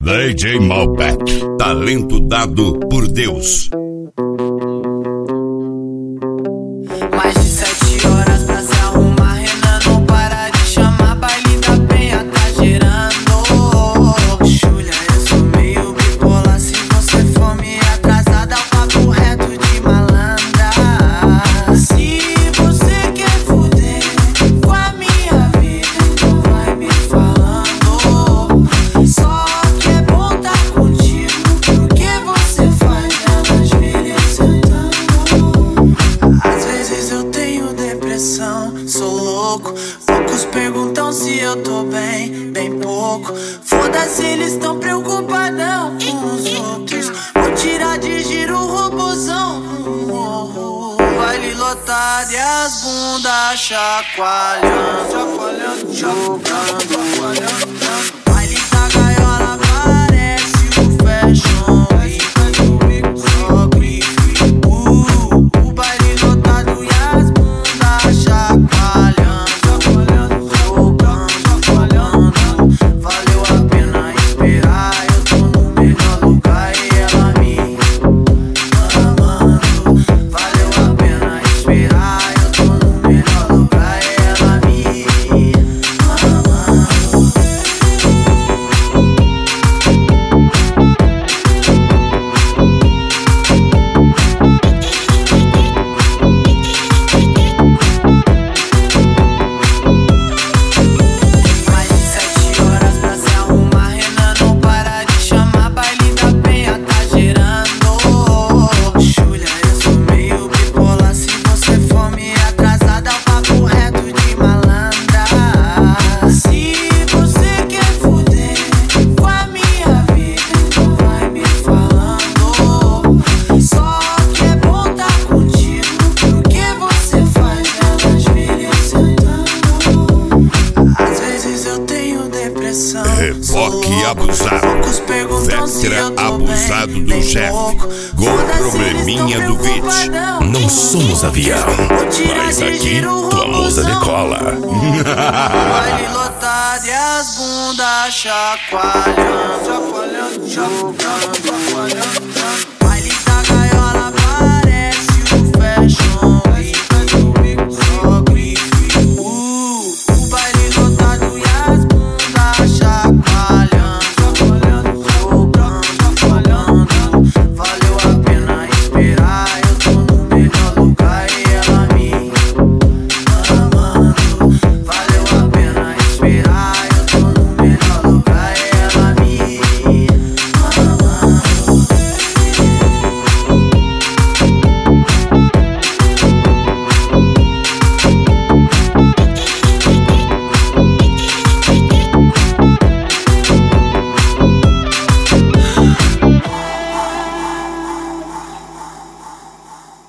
DJ Malbec, talento dado por Deus. Mais de 7 horas pra se arrumar, Renan não para de chamar. Baile da penha tá gerando. Júlia, eu sou meio bipolar. Se você for me atrasada, o papo reto de malandra. Se você quer fuder com a minha vida, então vai me falando. Só que é bom tá contigo, porque você faz elas virem sentando. Às vezes eu tenho depressão, sou louco. Poucos perguntam se eu tô bem, bem pouco. Foda-se, eles tão preocupadão com os outros. Vou tirar de giro o robozão no morro. Baile lotado e as bundas chacoalhando, chacoalhando, jogando. Baile da gaiola parece o fashion. Só grife, o baile lotado e as bundas chacoalhando, jogando. Valeu a pena esperar, eu tô no melhor lugar e ela me amando. Valeu a pena esperar, eu tô no melhor lugar e ela me amando. Mais de 7 horas pra se arrumar, Renan não para de chamar. Baile da penha tá gerando. Júlia, eu sou meio bipolar. Se você for me atrasada, é o papo reto de malandra. Se você quer fuder com a minha vida, então vai me falando. Só que é bom tá contigo, porque você faz elas virem sentando. Às vezes eu tenho depressão, sou Reboque louco. abusado. Poucos perguntam se eu Vectra tô abusado bem, do bem chefe. pouco. Gol Foda-se, probleminha eles do tão beat. preocupadão Não somos avião, Vou tirar mas de aqui giro o tua musa robozão. decola. Baile lotado e as bundas chacoalhando, jogando.